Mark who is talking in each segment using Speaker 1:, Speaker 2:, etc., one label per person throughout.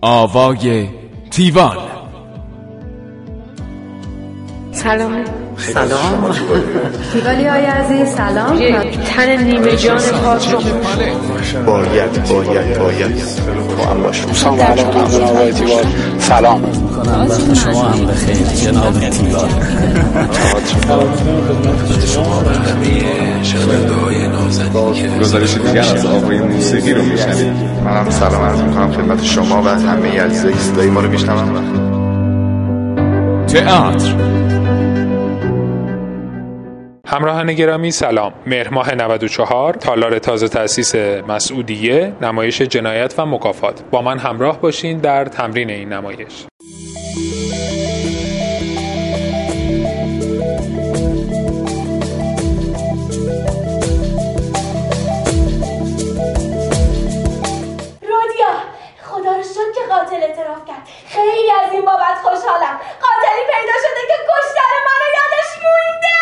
Speaker 1: آوای تیوال.
Speaker 2: سلام.
Speaker 3: تیوالی های عزیز سلام.
Speaker 2: یک تن نیمه جان پاک رو
Speaker 4: باید با هم باشیم.
Speaker 5: سلام میکنم وقت شما هم بخیر جناب تیوال.
Speaker 4: گزارش دیگر از آوای موسیقی رو میشنید. منم سلام عرض میکنم خدمت شما و همه عزیزای صدای ما رو میشنون.
Speaker 1: تئاتر.
Speaker 6: همراهان گرامی سلام. مهر ماه 94 تالار تازه تأسیس مسعودیه، نمایش جنایت و مکافات. با من همراه باشین در تمرین این نمایش.
Speaker 7: رودیا، خدا رو شکر که قاتل اعتراف کرد. خیلی از این بابت خوشحالم. قاتلی پیدا شده که کشتن منو یادش مونده.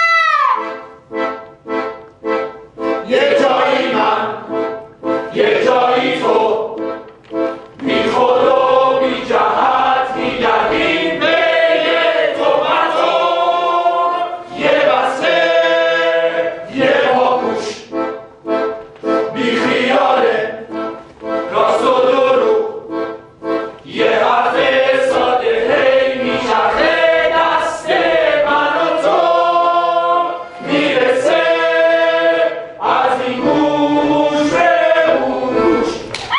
Speaker 8: یه جایی من، یه جایی تو، بی خود و بی جهت میگردیم به یه تومت و یه بسته یه باگوش، بی خیاله راست و درو، یه حرف ساده هی میچرخه دست من و تو، میرسه از این گوش به اون گوش.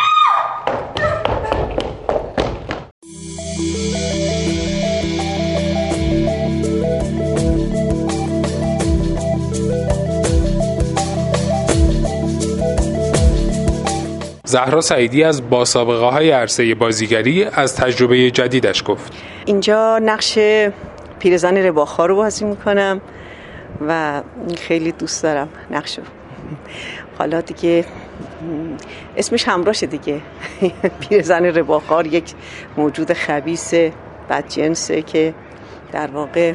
Speaker 6: زهرا سعیدی از باسابقه‌های عرصه بازیگری از تجربه جدیدش گفت.
Speaker 9: اینجا نقش پیرزن رباخا رو بازی میکنم و خیلی دوست دارم نقشو. حالا دیگه اسمش همراشه دیگه. پیرزن رباخا یک موجود خبیث بدجنسه که در واقع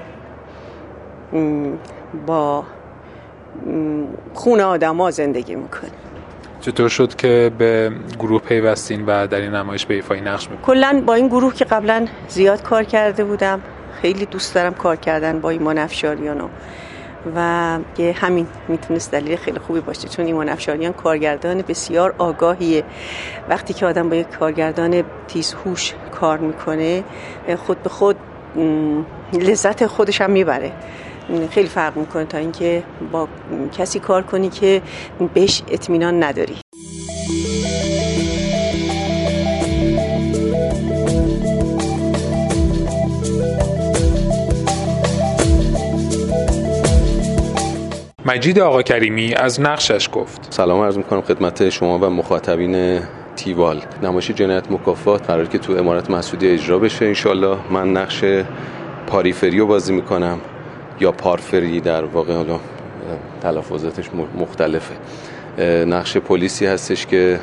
Speaker 9: با خون آدم‌ها زندگی میکنه.
Speaker 6: چطور شد که به گروه پیوستین و در این نمایش به ایفای نقش میکنین؟
Speaker 9: کلاً با این گروه که قبلا زیاد کار کرده بودم، خیلی دوست دارم کار کردن با ایمان افشاریان و یه همین میتونست دلیل خیلی خوبی باشه، چون ایمان افشاریان کارگردان بسیار آگاهیه. وقتی که آدم با یک کارگردان تیزهوش کار میکنه خود به خود لذت خودش هم میبره. خیلی فرق میکنه تا اینکه با کسی کار کنی که بهش اطمینان نداری.
Speaker 6: مجید آقا کریمی از نقشش گفت.
Speaker 10: سلام عرض میکنم خدمت شما و مخاطبین تیوال. نمایش جنایت مکافات قراره که تو امارت مسعودیه اجرا بشه انشالله. من نقش پاریفری رو بازی میکنم یا پارفری، در واقع حالا تلفظاتش مختلفه. نقش پلیسی هستش که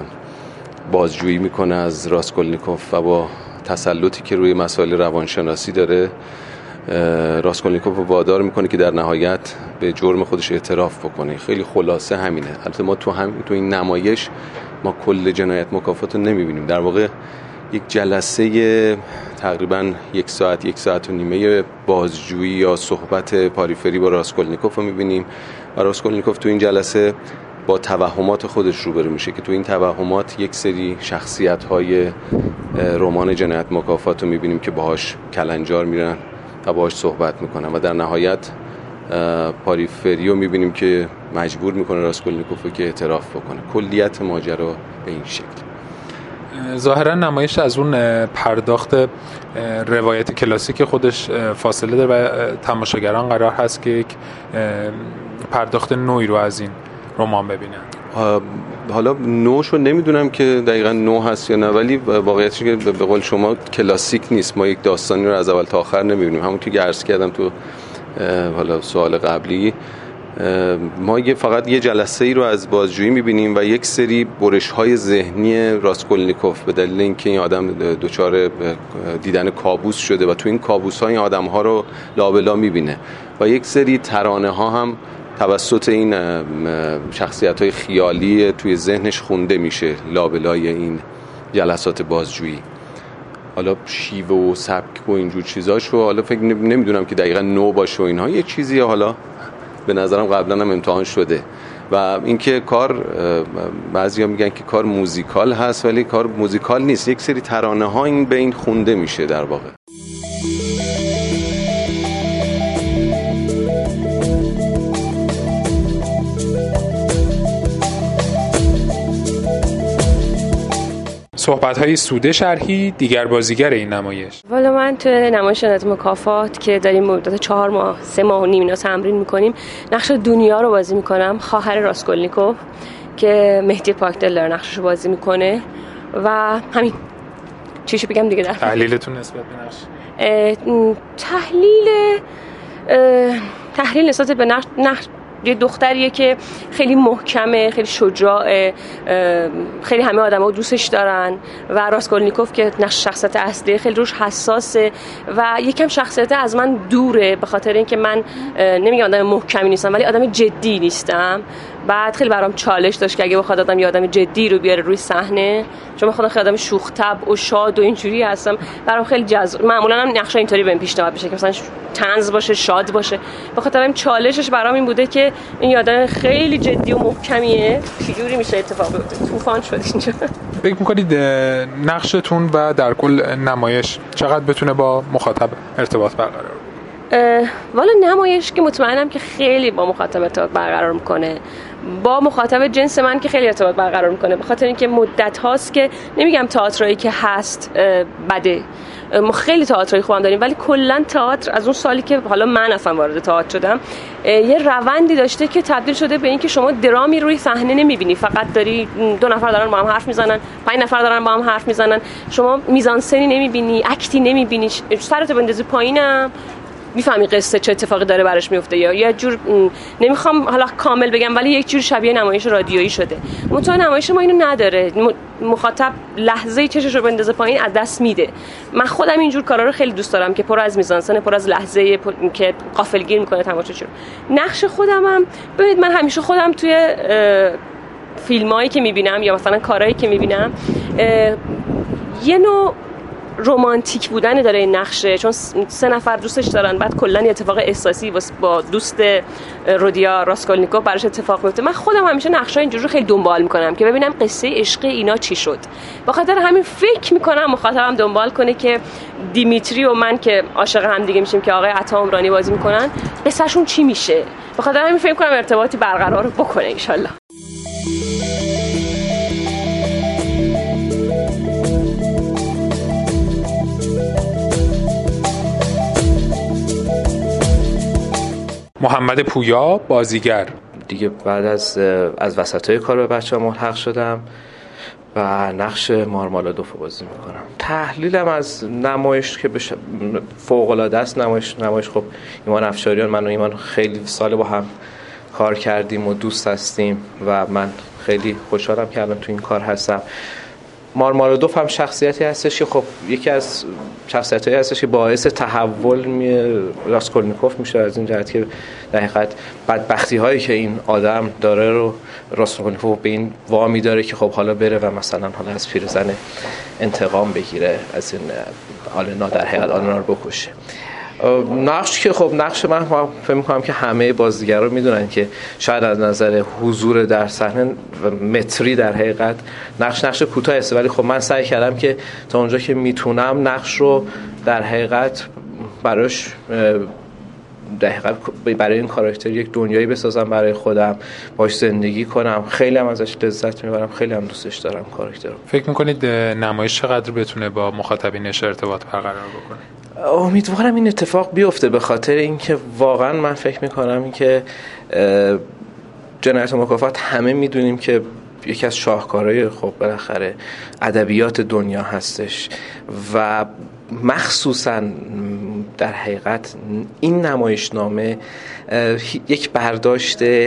Speaker 10: بازجویی میکنه از راسکولنیکوف و با تسلطی که روی مسائل روانشناسی داره راسکولنیکوف رو وادار میکنه که در نهایت به جرم خودش اعتراف بکنه. خیلی خلاصه همینه. البته ما تو این نمایش ما کل جنایت مکافات رو نمیبینیم. در واقع یک جلسه تقریبا 1 ساعت و نیمه بازجویی یا صحبت پاریفری با راسکولنیکوف رو میبینیم و راسکولنیکوف تو این جلسه با توهمات خودش روبرو میشه که تو این توهمات یک سری شخصیت‌های رمان جنایت مکافات رو میبینیم که باهاش کلنجار میرن و باهاش صحبت میکنن و در نهایت پاریفری رو میبینیم که مجبور میکنه راسکولنیکوف رو که اعتراف بکنه. کلیت ماجرا به این شکل.
Speaker 6: ظاهرا نمایش از اون پرداخت روایت کلاسیک خودش فاصله داره و تماشاگران قرار هست که یک پرداخت نوعی رو از این رمان ببینن.
Speaker 10: حالا نوعش رو نمیدونم که دقیقا نوع هست یا نه، ولی واقعیتش که به قول شما کلاسیک نیست. ما یک داستانی رو از اول تا آخر نمیبینیم. همون که عرض کردم تو حالا سوال قبلی، ما فقط یه جلسه ای رو از بازجویی میبینیم و یک سری برش‌های ذهنی راسکولنیکوف به دلیل اینکه این آدم دچار دیدن کابوس شده و تو این کابوس‌ها این آدم‌ها رو لابلا میبینه و یک سری ترانه ها هم توسط این شخصیت‌های خیالی توی ذهنش خونده میشه لابلای این جلسات بازجویی. حالا شیوه و سبک و اینجور چیزاشو حالا فکر نمیدونم که دقیقاً نو باشه و اینها، یه چیزی حالا به نظرم قبلا هم امتحان شده. و اینکه کار بعضیا میگن که کار موزیکال هست، ولی کار موزیکال نیست، یک سری ترانه ها این به این خونده میشه در واقع.
Speaker 6: صحبت‌های سوده شرحی، دیگر بازیگر این نمایش.
Speaker 3: والا من تو نمایش جنایت مکافات که داریم مدت 4 ماه 3 ماه و نیم اینا تمرین میکنیم، نقش دنیا رو بازی میکنم، خواهر راسکولنیکوف که مهدی پاکدل داره نقشش رو بازی میکنه. و همین چیشو بگم دیگه.
Speaker 6: تحلیلتون نسبت به نقش؟
Speaker 3: تحلیل نسبت به نقش یه دختریه که خیلی محکمه، خیلی شجاعه، خیلی همه آدم‌ها دوستش دارن و راسکولنیکوف که نقش شخصیت اصلی خیلی روش حساسه و یکم شخصیت از من دوره، به خاطر اینکه من نمیگم آدم محکمی نیستم ولی آدم جدی نیستم. بعد خیلی برام چالش داشت که اگه بخواد آدم یه آدم جدی رو بیاره روی صحنه، چون من خودم خیلی آدم شوخ طبع و شاد و اینجوری هستم، برام خیلی جذاب. معمولا هم نقشا اینطوری بهم پیشنهاد میشه که مثلا طنز باشه، شاد باشه. به خاطر همین چالشش برام این بوده که این آدم خیلی جدی و محکمیه، چجوری میشه اتفاق بیفته. طوفان شد اینجا.
Speaker 6: فکر می‌کنید نقشتون و در کل نمایش چقدر بتونه با مخاطب ارتباط برقرار کنه؟
Speaker 3: والا نمایش که مطمئنم که خیلی با مخاطب ارتباط برقرار میکنه، با مخاطب جنس من که خیلی ارتباط برقرار میکنه، به خاطر اینکه مدت هاست که نمیگم تئاترایی که هست بده، ما خیلی تئاترای خوبم داریم، ولی کلا تئاتر از اون سالی که حالا من اصلا وارد تئاتر شدم یه روندی داشته که تبدیل شده به این که شما درامی روی صحنه نمیبینی، فقط داری 2 نفر دارن با هم حرف میزنن، 5 نفر دارن با هم حرف میزنن، شما میزانسنی نمیبینی، اکتی نمیبینی، سرتو بندازی پایینم میفهمی قصه چه اتفاقی داره براش میفته. یا یه جور نمیخوام حالا کامل بگم ولی یک جور شبیه نمایش رادیویی شده. منتها نمایش ما اینو نداره، مخاطب لحظه‌ای چشش رو بندازه پایین از دست میده. من خودم اینجور کارا رو خیلی دوست دارم که پر از میزانسن، پر از لحظه که غافلگیر میکنه تماشاچی رو. نقش خودمم ببینید، من همیشه خودم توی فیلمایی که میبینم یا مثلا کارهایی که میبینم یه نوع رمانتیک بودن داره این نقشه، چون 3 نفر دوستش دارن، بعد کلا یه اتفاق احساسی با دوست رودیا راسکولنیکوف براش اتفاق میفته. من خودم همیشه نقشا اینجوری رو خیلی دنبال میکنم که ببینم قصه عشق اینا چی شد. به خاطر همین فکر میکنم مخاطبم دنبال کنه که دیمیتری و من که عاشق هم دیگه میشیم که آقای عطا عمرانی بازی میکنن، قصهشون چی میشه. به خاطر همین فکر میکنم ارتباطی برقرار بکنه ان شاء الله.
Speaker 6: محمد پویا بازیگر.
Speaker 11: دیگه بعد از وسطای کار به بچه‌ها ملحق شدم و نقش مارمالادوف رو بازی میکنم. تحلیلم از نمایش که فوق‌العاده است. نمایش خب ایمان افشاریان، من و ایمان خیلی سال با هم کار کردیم و دوست هستیم و من خیلی خوشحالم که الان تو این کار هستم. مارمالادوف هم شخصیتی هستش که خب یکی از شخصیتایی هستش که باعث تحول راسکولنیکوف میشه، از این جهت که در حقیقت بدبختی هایی که این آدم داره رو راسکولنیکوف به این وامی داره که خب حالا بره و مثلا حالا از پیرزن انتقام بگیره، از این آلنا در حقیقت آلنا رو بکشه. نقش که خب نقش من فکر می‌کنم که همه بازیگرا میدونن که شاید از نظر حضور در صحنه و متری در حقیقت نقش کوتاهی است، ولی خب من سعی کردم که تا اونجا که میتونم نقش رو در حقیقت براش در حقیقت برای این کاراکتر یک دنیایی بسازم برای خودم، باش زندگی کنم. خیلی هم ازش لذت میبرم، خیلی هم دوستش دارم کاراکتر رو.
Speaker 6: فکر میکنید نمایش چقدر بتونه با مخاطبینش ارتباط برقرار بکنه؟
Speaker 11: امیدوارم این اتفاق بیفته، به خاطر اینکه واقعا من فکر میکنم که جنایت و مکافات همه میدونیم که یکی از شاهکارهای خب بالاخره ادبیات دنیا هستش و مخصوصا در حقیقت این نمایشنامه یک برداشت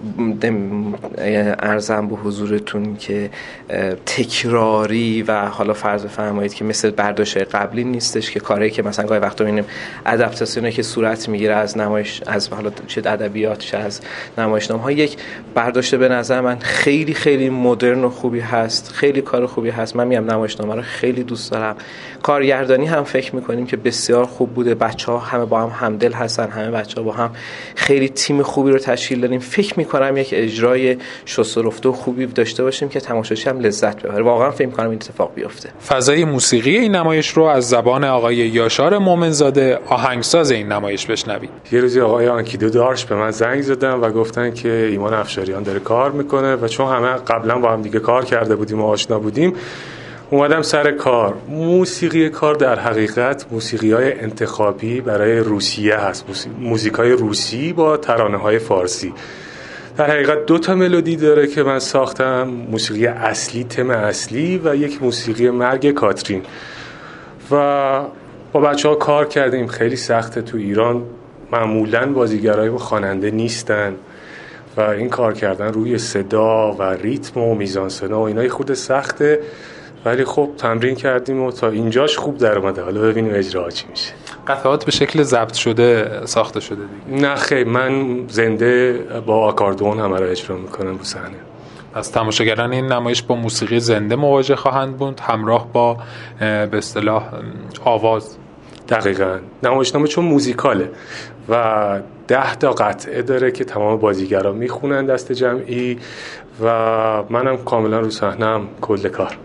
Speaker 11: ارزم به حضورتون که تکراری و حالا فرض بفرمایید که مثل برداشت قبلی نیستش، که کاری که مثلا گاهی وقتا می‌بینیم ادپتاسیونی که صورت میگیره از نمایش، از حالا چه ادبیات چه از نمایشنامه‌ها، یک برداشت به نظر من خیلی خیلی مدرن و خوبی هست، خیلی کار خوبی هست. من میگم نمایشنامه رو خیلی دوست دارم. کارگردانی هم فکر می‌کنیم که بسیار خوب بوده، بچه‌ها همه با هم همدل هستن، همه بچه‌ها با هم خیلی تیم خوبی رو تشکیل دادیم. فکر می‌کنم یک اجرای شست و رفته و خوبی داشته باشیم که تماشاچی هم لذت ببره. واقعا فکر می‌کنم این اتفاق بیفته.
Speaker 6: فضای موسیقی این نمایش رو از زبان آقای یاشار مومنزاده، آهنگساز این نمایش، بشنوید.
Speaker 12: یه روزی آقای آنکیدو دارش به من زنگ زدن و گفتن که ایمان افشاریان داره کار میکنه و چون همه قبلا با هم دیگه کار کرده بودیم و آشنا بودیم، اومدم سر کار. موسیقی کار در حقیقت موسیقی‌های انتخابی برای روسیه هست، موزیکای روسی با ترانه‌های فارسی. در حقیقت 2 ملودی داره که من ساختم، موسیقی اصلی، تم اصلی و یک موسیقی مرگ کاترین، و با بچه‌ها کار کردیم. خیلی سخته، تو ایران معمولاً بازیگرای خواننده نیستن و این کار کردن روی صدا و ریتم و میزان صدا و اینای خود سخته، ولی خب تمرین کردیم و تا اینجاش خوب در اومده. حالا ببینیم اجرا چی میشه.
Speaker 6: قطعات به شکل ضبط شده ساخته شده دیگه؟
Speaker 12: نه خیلی، من زنده با آکاردون همه رو اجرا میکنم رو صحنه.
Speaker 6: از تماشاگران این نمایش با موسیقی زنده مواجه خواهند بود، همراه با به اصطلاح آواز.
Speaker 12: دقیقاً. نمایشنامه چون موزیکاله و 10 تا قطعه داره که تمام بازیگران میخونن دست جمعی و منم کاملا رو صحنه‌ام کل کار.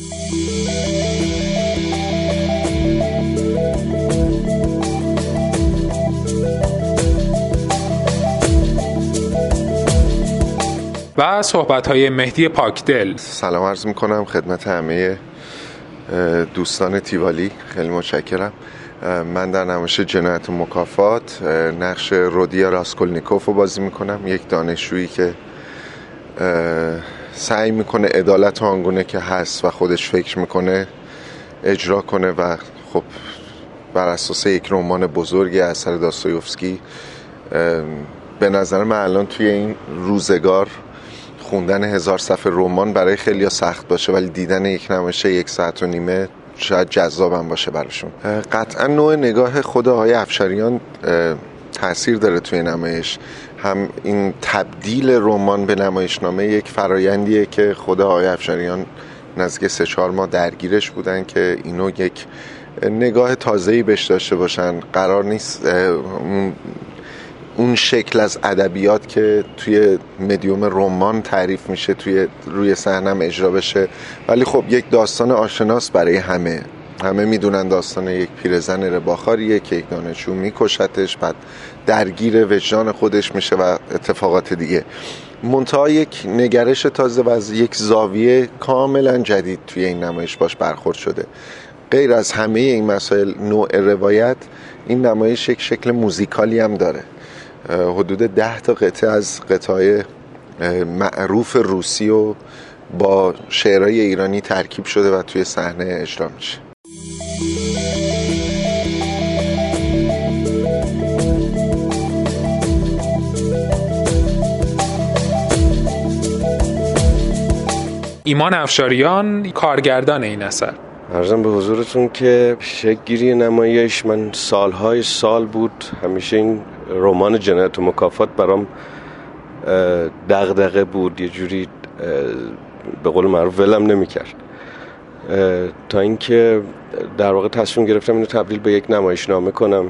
Speaker 6: و صحبت‌های مهدی پاکدل.
Speaker 4: سلام عرض می‌کنم خدمت همه دوستان تیوالی. خیلی متشکرم. من در نمایش جنایت و مکافات نقش رودیا راسکولنیکوف رو بازی می‌کنم، یک دانشجویی که سعی می‌کنه عدالت آنگونه که هست و خودش فکر می‌کنه اجرا کنه و خب بر اساس یک رمان بزرگی اثر داستایوفسکی. به نظر من الان توی این روزگار خوندن 1000 صفحه رمان برای خیلی‌ها سخت باشه، ولی دیدن یک نمایش 1.5 ساعت شاید جذابم باشه براشون. قطعا نوع نگاه خود آقای افشاریان تأثیر داره توی نمایش. هم این تبدیل رمان به نمایشنامه یک فرایندیه که خود آقای افشاریان نزدیک 3-4 ماه درگیرش بودن که اینو یک نگاه تازه‌ای بهش داشته باشن. قرار نیست اون شکل از ادبیات که توی مدیوم رمان تعریف میشه روی صحنه اجرا بشه، ولی خب یک داستان آشناس برای همه میدونن. داستان یک پیرزن رباخاریه که یک دانشجو میکشتش، بعد درگیر وجدان خودش میشه و اتفاقات دیگه. منتها یک نگرش تازه و از یک زاویه کاملا جدید توی این نمایش باش برخورد شده. غیر از همه این مسائل نوع روایت، این نمایش یک شکل موزیکالی هم داره. حدود 10 تا قطعه از قطعه معروف روسی و با شعرهای ایرانی ترکیب شده و توی صحنه اجرا میشه.
Speaker 6: ایمان افشاریان کارگردان این اثر.
Speaker 10: عرضم به حضورتون که شکل‌گیری نمایش من سالهای سال بود، همیشه این رمان جنایت و مکافات برام دغدغه بود، یه جوری به قول معروف ولم نمی‌کرد، تا اینکه در واقع تصمیم گرفتم اینو تبدیل به یک نمایشنامه کنم.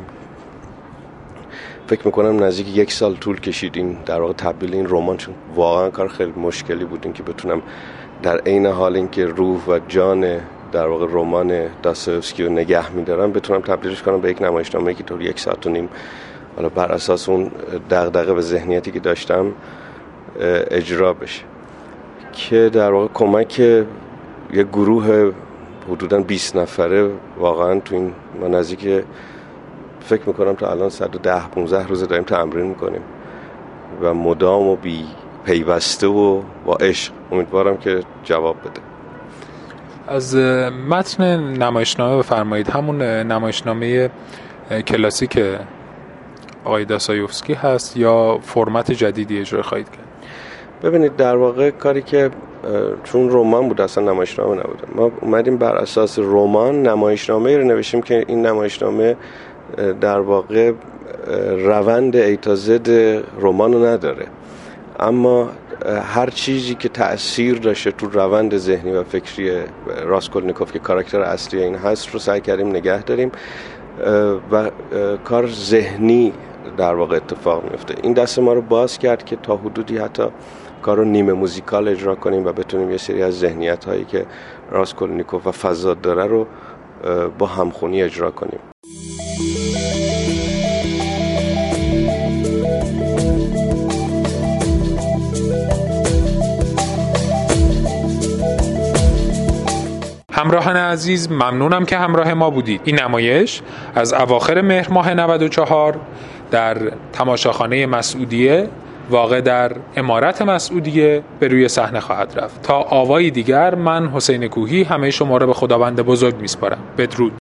Speaker 10: فکر میکنم نزدیک 1 سال طول کشید این در واقع تبدیل این رمان، چون واقعا کار خیلی مشکلی بود این که بتونم در عین حال اینکه روح و جان در واقع رمان داستایوفسکی رو نگه می‌دارم بتونم تبدیلش کنم به یک نمایشنامه‌ای که طور 1.5 ساعت حالا بر اساس اون دغدغه و ذهنیتی که داشتم اجرا بشه، که در واقع کمک یک گروه حدوداً 20 نفره واقعا تو این ما نزدیک فکر میکنم تا الان 110-15 روز داریم تمرین میکنیم و مدام و بی پیوسته و با عشق. امیدوارم که جواب بده.
Speaker 6: از متن نمایشنامه بفرمایید. همون نمایشنامه کلاسیک آقای داستایوفسکی هست یا فرمت جدیدی اجرا خواهید کرد؟
Speaker 13: ببینید در واقع کاری که چون رمان بود اصلا نمایشنامه نبود، ما اومدیم بر اساس رمان نمایشنامه رو نوشتیم که این نمایشنامه در واقع روند ای تا زد رمان رو نداره، اما هر چیزی که تأثیر داشته تو روند ذهنی و فکری راسکولنیکوف که کاراکتر اصلی این هست رو سعی کردیم نگه داریم و کار ذهنی در واقع اتفاق میفته. این دست ما رو باز کرد که تا حدودی حتی کار رو نیمه موزیکال اجرا کنیم و بتونیم یه سری از ذهنیت هایی که راسکولنیکوف و فضا داره رو با همخونی اجرا کنیم.
Speaker 6: همراهان عزیز، ممنونم که همراه ما بودید. این نمایش از اواخر مهر ماه 94 در تماشاخانه مسعودیه واقع در عمارت مسعودیه به روی صحنه خواهد رفت. تا آوایی دیگر من حسین کوهی همه شما را به خداوند بزرگ میسپارم. بدرود.